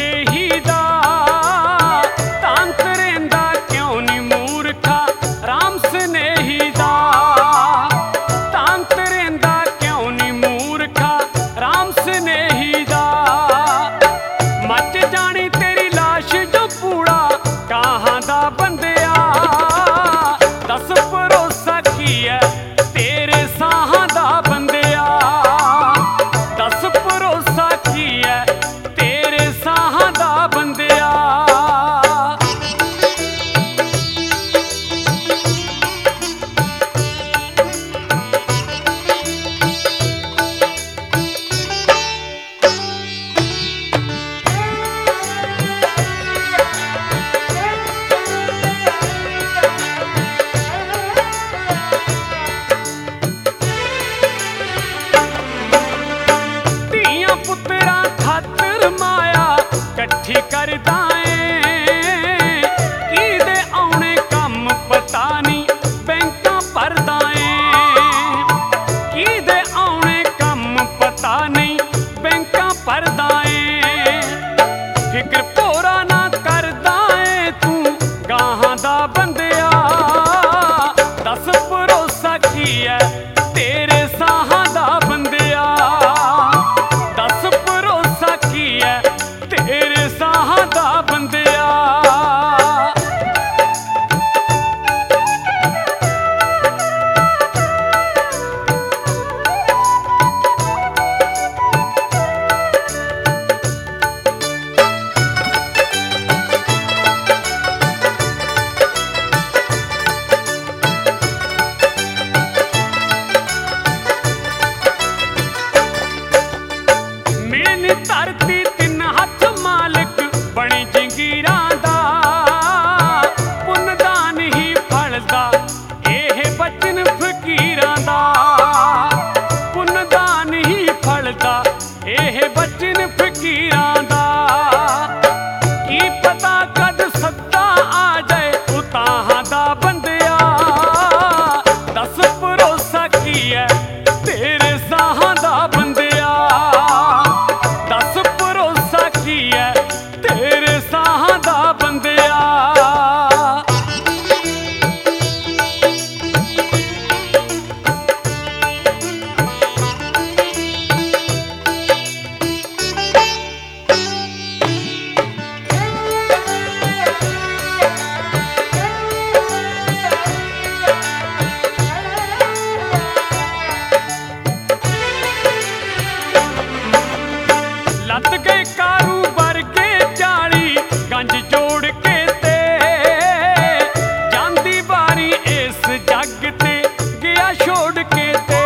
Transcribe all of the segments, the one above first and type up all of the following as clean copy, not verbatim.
ਸਨੇਹੀ ਦਾ ਤਾਂਤ ਰਹਿੰਦਾ ਕਿਉਂ ਨੀ ਮੂਰਖਾ ਰਾਮ ਸਨੇਹੀ ਦਾ ਤਾਂਤ ਰਹਿੰਦਾ ਕਿਉਂ ਨੀ ਮੂਰਖਾ ਰਾਮ ਸਨੇਹੀ ਦਾ ਮੱਚ ਜਾਣੀ ਤੇਰੀ ਲਾਸ਼ ਜੋ ਪੂੜਾ ਕਾਹਾਂ ਦਾ ਬੰਦਿਆ ਦੱਸ ਭਰੋਸਾ ਕੀ ਹੈ ਤੇਰੇ ਸਾਹਾਂ ਦਾ ਬੰਦਿਆ ਦੱਸ ਭਰੋਸਾ ਕੀ ਹੈ ਤੇਰੇ ਸਾਹਾਂ ਦਾ ਬੰਦਿਆ ਪੁੱਤਰਾਂ ਖਾਤਰ ਮਾਇਆ ਇਕੱਠੀ ਕਰਦਾ ਏ ਕਿਹਦੇ ਆਉਣੇ ਕੰਮ ਪਤਾ ਨਹੀਂ ਬੈਂਕਾਂ ਭਰਦਾ ਏ ਕਿਹਦੇ ਆਉਣੇ ਕੰਮ ਪਤਾ ਨਹੀਂ ਬੈਂਕਾਂ ਭਰਦਾ ਏ ਫਿਕਰ ਭੋਰਾ ਨਾ ਕਰਦਾ ਏ ਤੂੰ ਗਾਹਾਂ ਦਾ ਬੰਦਿਆ ਦੱਸ ਭਰੋਸਾ ਕੀ ਹੈ ਤੇਰੇ ਸਾਹਾਂ ਦਾ ਬੰਦਿਆ ਦੱਸ ਭਰੋਸਾ ਕੀ ਹੈ ਤੇਰੇ ਸਾਹਾਂ ਦਾ ਬੰਦਿਆ ਧਰਤੀ ਤਿੰਨ ਹੱਥ ਮਾਲਕ ਬਣੀ ਜੰਗੀਰਾਂ ਦਾ ਪੁੰਨ ਦਾ ਨਹੀਂ ਫਲਦਾ ਇਹ ਬਚਨ ਫਕੀਰਾਂ ਦਾ ਪੁੰਨ ਦਾ ਨਹੀਂ ਫਲਦਾ ਇਹ ਬਚਨ ਫਕੀਰਾਂ ਦਾ ਕੀ ਪਤਾ ਕਦ ਸੱਦਾ ਆ ਜਾਏ ਉਤਾਹਾਂ ਦਾ ਬੰਦਿਆ ਦੱਸ ਭਰੋਸਾ ਕੀ ਹੈ ਤੇਰੇ ਸਾਹਾਂ ਦਾ ਬੰਦਿਆ ਦੱਸ ਭਰੋਸਾ ਕੀ ਹੈ ਤੇਰੇ ਸਾਹਾਂ ਦਾ ਬੰਦਿਆ ਲੱਦ ਗਏ ਕਾਰੂ ਵਰਗੇ 40 ਗੰਜ ਜੋੜ ਕੇ ਤੇ ਜਾਂਦੀ ਵਾਰੀ ਇਸ ਜੱਗ ਤੇ ਗਿਆ ਛੋੜ ਕੇ ਤੇ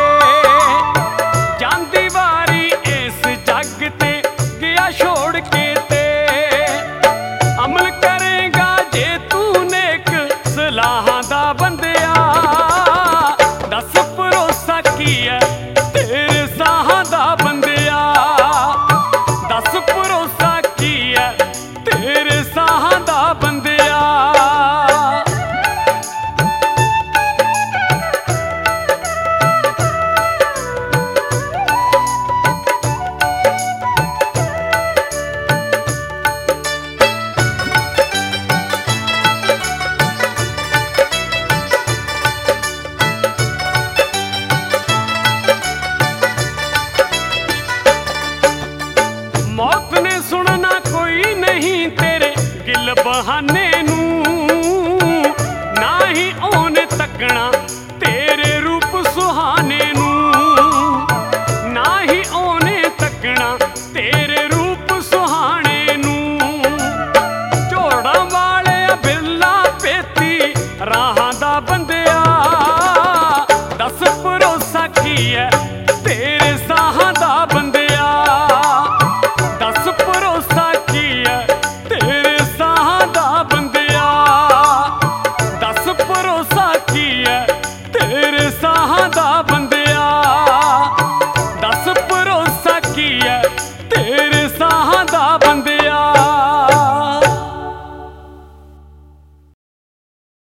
ਜਾਂਦੀ ਵਾਰੀ ਇਸ ਜੱਗ ਤੇ ਗਿਆ ਛੋੜ ਕੇ ਤੇ ਅਮਲ ਕਰੇਗਾ ਜੇ ਤੂੰ ਨੇਕ ਸਲਾਹਾਂ ਦਾ ਬੰਦਿਆ ਦੱਸ ਭਰੋਸਾ ਕੀ ਹੈ ਤੇਰੇ ਸਾਹਾਂ ਦਾ ਬੰਦਿਆ ਦੱਸ ਭਰੋਸਾ ਕੀ ਹੈ ਤੇਰੇ ਸਾਹਾਂ ਦਾ ਬੰਦਿਆ ਮੌਤ ਨੇ ਸੁਣਨਾ ਕੋਈ ਨਹੀਂ ਤੇਰੇ ਗਿਲ ਬਹਾਨੇ